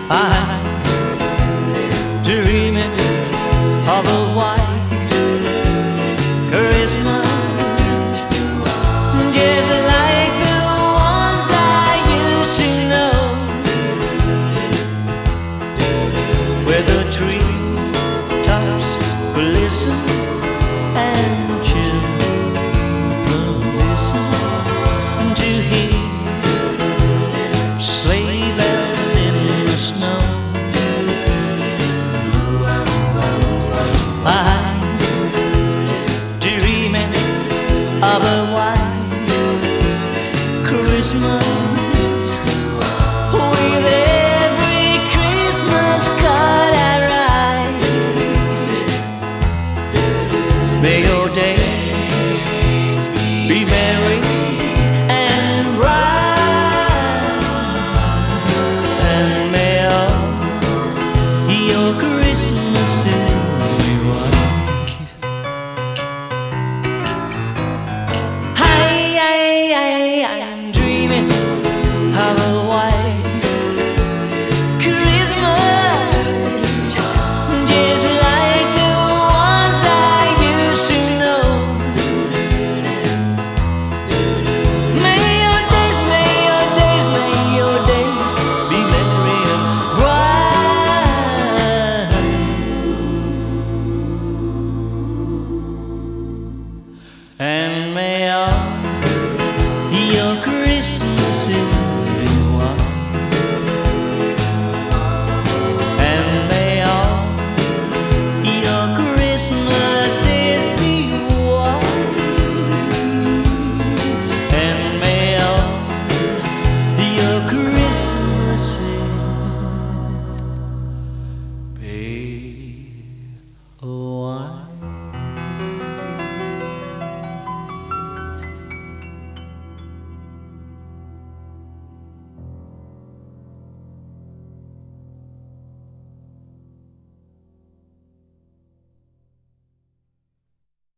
I'm dreaming of a white Christmas, just like the ones I used to know, where the tree tops glisten and children listen to hear sleigh bells in the snow. I'm dreaming of a white Christmas.